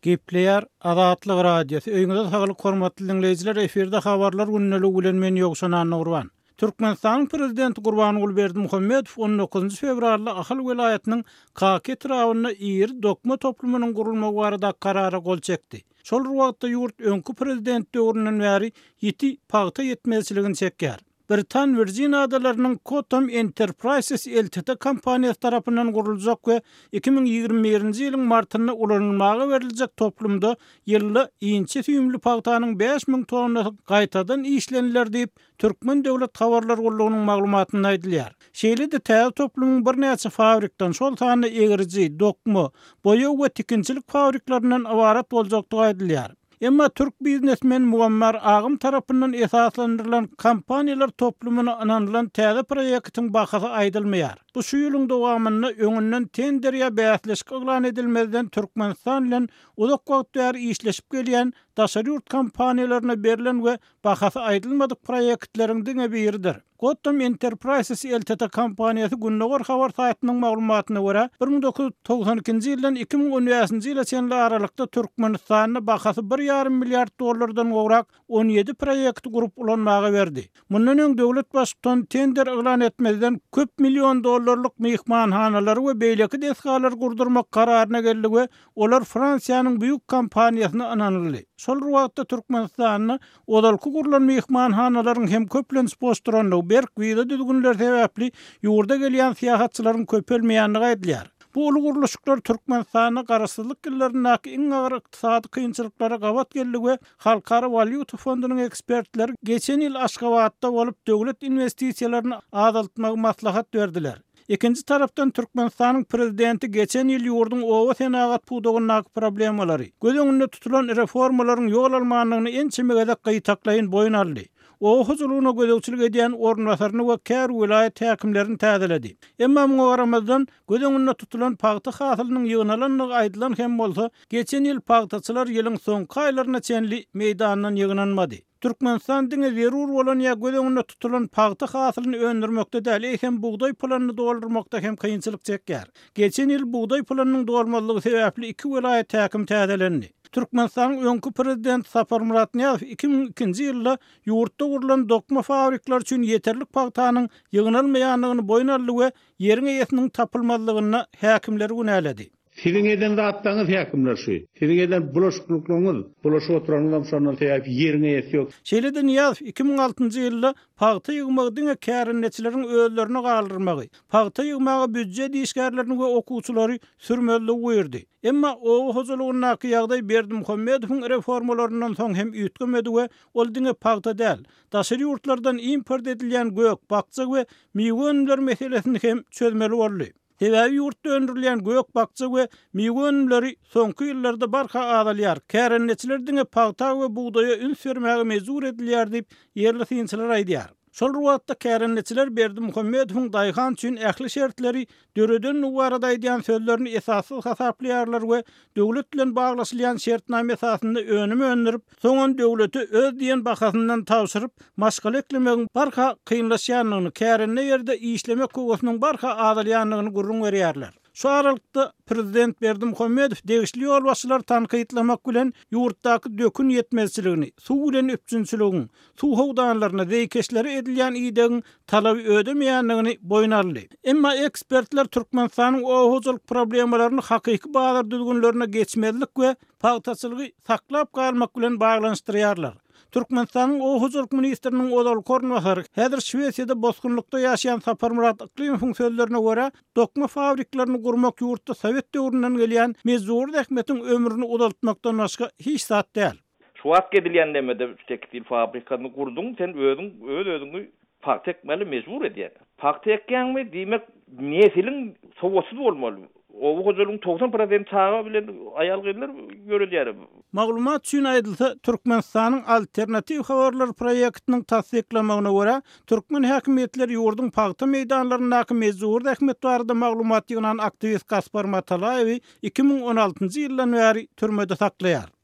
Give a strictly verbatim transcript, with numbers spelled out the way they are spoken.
Gepleyer Azatlyk radiosu. Öňüňizde sagalyk hormatly dinleyijiler, eferde habarlar günnäli bilen men ýoksan Nurwan. Türkmenistan prezidenti Gurbanuly Berdimuhammedow on dokuzunçy fevralda Ahal welaýatynyň Kaket raýonyna ýer dokma toplumynyň gurulmagy barada karara gol çekdi. Şol wagtda ýurt öňkü prezident döwründen bäri ýeti pagta ýetmezçiligini çekýär. Britan Virgin adalarynyň Cotham Enterprises L T D kompaniýasy tarapyndan guruljak we iki ming ýygrimi birinji ýylyň martyna ulanylmagy beriljek toplumda ýylly iňçe süýümli pagtanyň beş ming tonna gaýtadan işlenler diýip Türkmen döwlet tawarlar gullugynyň maglumatyny aýdylýar. Şeýle-de täze toplumyň bir näçe fabrikdan şol sany egirji, dokma, boýa we tikinçilik fabriklarynyň awarat boljakdygy aýdylýar. Emma Türk biznesmen Muammar Agym tarapyndan esaslandyrılan kompaniýalar toplumyna ananylan täze proýektiň bahasy aýdylmaýar. Bu şu ýylyň dowamyny öňünden tender ýa bäsleşik eglan edilmezden Türkmenistan bilen uzak wagt bäri işleşip gelýän daşary ýurt kompaniýalaryna berilen we bahasy aýdylmadyk proýektleriň diňe biridir. Gotham Enterprises L T D kompaniýasy Günnäger habar saýtynyň maglumatyna görä bir ming dokuz ýuz togson ikinji ýyldan iki ming on beşinji ýyla çenli aralykda Türkmenistanyň bahasy bir ýarym milliard dollardan gowrak on ýedi proýekt gurup ulanmagy berdi. Mundan öň döwlet başlygynyň tender eglan etmezden köp million dollarlyk mehmanhanalary we beýleki desgalar gurdurmak kararyna geldi we olar Fransiýanyň büyük kompaniýasyna ananyldy. Şol wagtda Türkmenistanyň odalky gurulan mehmanhanalaryň hem köplenç postranyny berk wiza düzgünler sebäpli ýurda gelýän syýahatçylaryň köpelmeýänligi aýdylýar. Bu uly guruluşlar Türkmenistanyň garaşsyzlyk ýyllaryndaky iň agyr ykdysady kynçylyklara gabat geldi we Halkara Valyuta Fondunyň ekspertleri geçen ýyl Aşgabatda bolup döwlet investisiýalaryny azaltmagy maslahat berdiler. Ikinci tarapdan Türkmenistanyň prezidenti geçen ýyl ýurdun owa senagat pudugyny problemalary, göz öňünde tutulan reformalaryň ýol almanlygyny ençimegede gytaklaýyn boyun aldy. O huzuruna gödöwçilik edýän ornwasaryny we kär vilayet häkimlerini täzeledi. Emma muňa garamazdan gödöňünde tutulan pagty hasylynyň ýygnalanyny aýdylan hem bolsa, geçen ýyl pagtaçylar ýylyň soňky aýlaryna çenli meýdandan ýygnanmady. Türkmenistan diňe zerur bolan ýa gödöňünde tutulan pagty hasylyny öndürmekde däl hem buğday planyny doldurmakda hem kynçylyk çekýär. Geçen ýyl buğday planynyň dolmalygy sebäpli iki vilayet häkim täzelendi. Türkmenistanyň öňkü prezidenti Sapar Muratňazow iki ming ikinji ýylda ýurtda gurulan dokma fabrikler üçin ýeterlik pagtanyň ýygnalmaýanlygyny boyun aldy we ýeriň eýesiniň tapylmazlygyna häkimleri günäledi. Sizin eden rahatlaňyz häkimler şu. Sizin eden bulaşıklyklaryňyz, bulaşyp oturanyňyz şondan täýip ýeriňe ýet ýok. Şeýle-de Niýazow iki ming altynjy ýylda pagta ýygmagy diňe kärinneçilerin özlerini galdyrmagy, pagta ýygmagy büdjet işgärlerini we okuwçylary sürmeli goýurdy. Emma o huzurlygyna ýagdaý Berdimuhammedowyň reformalarynyň soň hem üýtgemedi we ol diňe pagta däl, daşary ýurtlardan import edilýän gök, bakça we meýwe meselesini hem çözmeli boldy. Sebäbi ýurtda öndürilen gök bakça we meýwe ünümleri soňky ýyllarda barha azalýar. Kärenneçiler diňe pagta we buğdaýa ün sürmäge mejbur edilýär diýip ýerli synçylar aýdýar. Şol wagtda kärenneçiler Berdimuhammedowyň daýhan üçin ähli şertleri döreden uwarada aýdýan sözlerini esassyz hasaplaýarlar we döwlet bilen baglaşylýan şertname esasynda önüme öndürip, soňan döwleti öz diýen bahasyndan tawşyryp, maşgal eklemegiň barha kynlaşýanlygyny, kärenne ýerde işlemek kowasynyň barha azalýanlygyny gurrun berýärler. Şu aralykda prezident Berdimuhammedow degişli ýol başçylar tanqytlamak bilen ýurtdaky dökün ýetmezçiligini, suw bilen üpçünçiligini, suw howdanlaryna zeýkeşleri edilýän ýygyň talaby ödemeýänligini boyun aldy. Emma ekspertler Türkmenistanyň o huzurlyk problemalaryny hakyky bazar düzgünlerine geçmezlik we pagtaçylygy saklap galmak bilen baglanşdyrýarlar. Türkmenistanyň o huzurlyk ministriniň odal kornwasary häzir Şwesiýada bosgunlukda ýaşaýan Sapar Murat Aklimovň sözlerine görä, dokma fabriklaryny gurmak ýurtda Sowet döwründen gelýän mezur häkmetiň ömrüni uzaltmakdan başga hiç zat däl. Şu wagt edilýän demede tekstil fabrikany gurduň, sen özüň öz özüňi pagta ekmeli mezbur edýär. Pagta ekýänmi diýmek nesiliň sowatsız bolmaly. O huzurlyň doksan prosent çağa bilen aýal gyzlar görülýär. Maglumat üçin aýdylsa, Türkmenistanyň alternativ habarlar proýektiniň tasdiklamagyna görä, Türkmen häkimetleri ýurdun pagta meýdanlaryndaky mezur häkmet barada maglumat ýygnan aktivist Gaspar Matalayewi iki ming on altynjy ýyldan bäri türmede saklaýar.